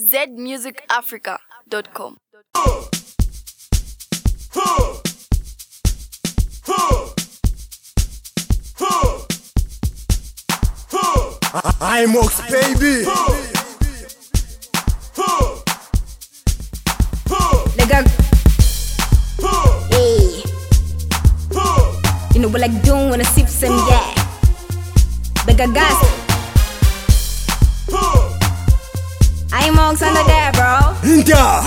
zmusicafrica.com. I'm Ox, baby. Nigga, hey, you know what I do wanna sip some yeah. Bigger gas. I'm Ox under there, bro. Inda.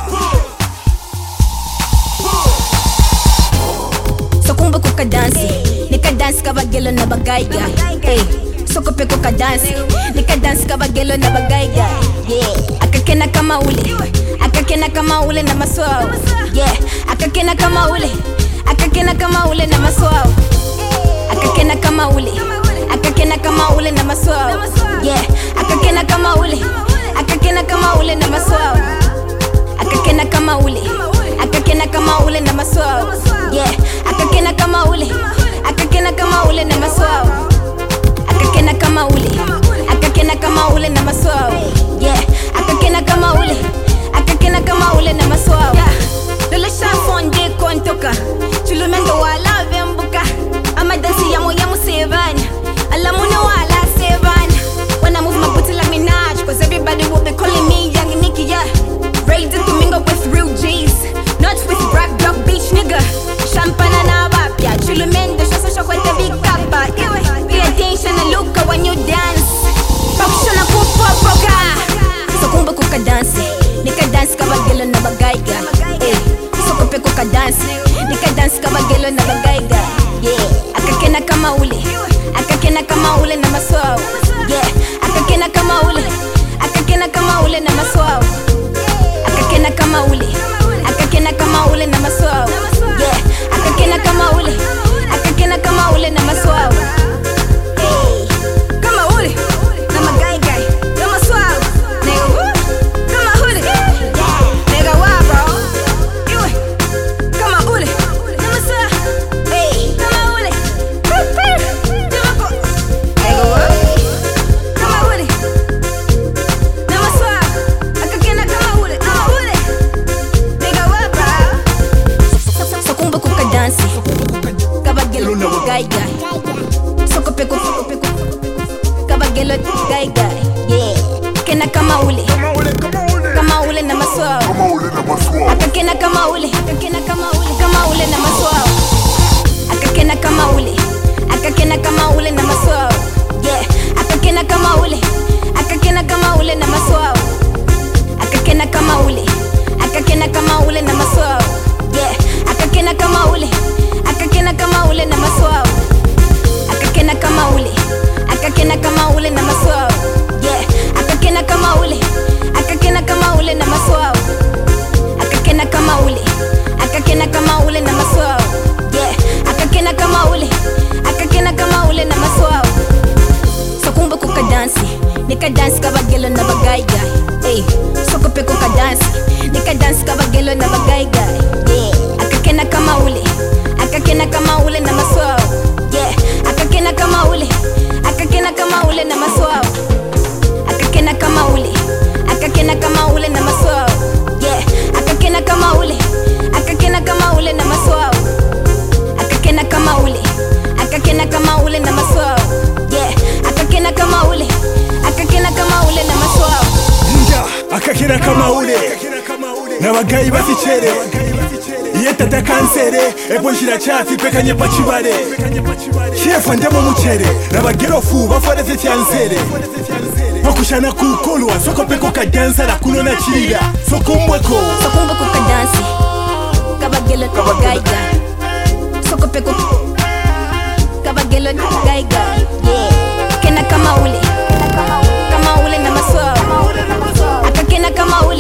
So kumba kuka dance, nika dance kabagelo na bagaiga. Hey, so kupe kuka dance, nika dance kabagelo na bagaiga. Yeah, akakena kama ule na maswao. Yeah, akakena kama ule na maswao. Akakena kama ule na maswao. Yeah, akakena kama ule na maswao. Akakena kama ule na maswao. Yeah, akakena kama ule na maswao. Akakena kama ule na maswao. Yeah, akakena kama ule na maswao. Dole shafonde kontoka chulumendo wala vembuka ama dansi ya moya musevana alamuna wala sevana. When I move my booty like Minaj, cause everybody will be calling me Young Nikki, yeah. Ready to mingle with real G's, not with rap block beach nigga. Champagne na wapya chulumendo shasa shakwete vikapa. Pay attention and look when you dance. Pakshana kupopoka. So kumba kuka dance, nika dance kabagelo na bagaiga. So kupe kuka dance, nika dance kabagelo na bagaiga. Yeah, akakena kama ule na maswao. Yeah, akakena kama ule na maswao. Akakena kama ule na maswao. Yeah, akakena kama ule na maswao. Hey, kama ule na magaigai na maswao. Nigga woo, kama ule. Nigga wa bro. Iwe kama ule na maswao. Hey, kama ule. Nigga woo, kama ule na maswao. Akakena kama ule. Nigga wa bro. So kumba kuka dance kabagelo na bagaiga. So kupe kabagelo gaiga. Yeah, kena kama ule na maswao. Akakena kama ule na maswao. Akakena kama ule na maswao. Yeah, akakena kama ule na maswao. Akakena kama ule na maswao. Yeah, akakena kama ule na maswao. Akakena kama ule na maswao. Yeah, akakena kama ule na maswao. Akakena kama ule na maswao. Yeah, akakena kama ule na maswao. So kumba kuka dance, nika dance kabagelo na bagaiga. Hey, so kupe kuka dance, nika dance kabagelo na bagaiga. Yeah, akakena kama ule na maswao. Yeah, akakena kama ule na maswao. Akakena kama ule na maswao. Yeah, akakena kama ule na maswao. Akakena kama ule na maswao. Yeah, akakena kama ule na maswao. Inda. Akakena kama ule na bagayi bafichere. Yetata kansere ebo njira chati pekanye pachibare. Chef ndemo muchere na bagerofu baforeze cyanzere. Bakushana kukolwa soko peko kadanza la kuno na chira. Kumba kuka dance kabagelo na bagaiga. Soko peko kabagelo na bagaiga. Yeah, kena kama ule na maswao. Akakena kama ule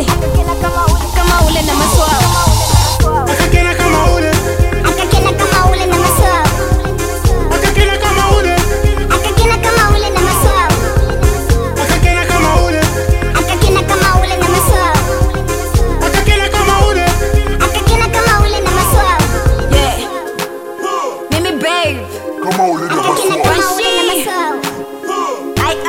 na maswao. Akakena kama ule na maswao. Akakena kama ule na maswao. Akakena kama ule na maswao. Akakena kama ule na maswao. Yeah, Mimi babe. kama ule na maswao. Wanshi.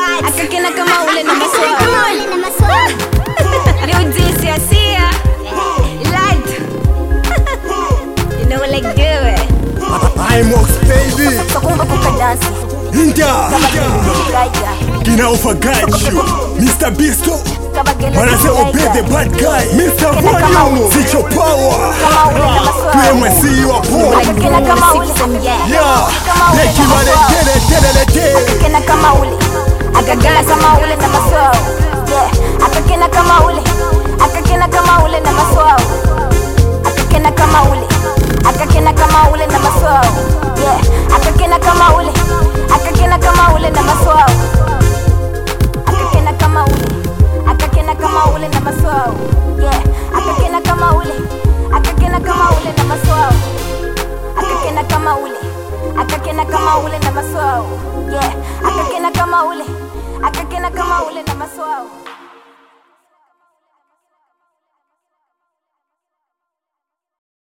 Imox baby sokumba kukadansi Inda gaiga Kina Ofa got you Mr. Bisto kabagelo When I say obey the bad guy Mr. Volume Switch your power PMC you are born akakena kama ule Yeah Let you run it akakena kama ule akakena kama ule na maswao akakena kama ule akakena kama ule na maswao akakena kama ule akakena kama ule na maswao akakena kama ule akakena kama ule na maswao akakena kama ule akakena kama ule na maswao akakena kama ule akakena kama ule na maswao akakena kama ule akakena kama ule na maswao akakena kama ule akakena kama ule na maswao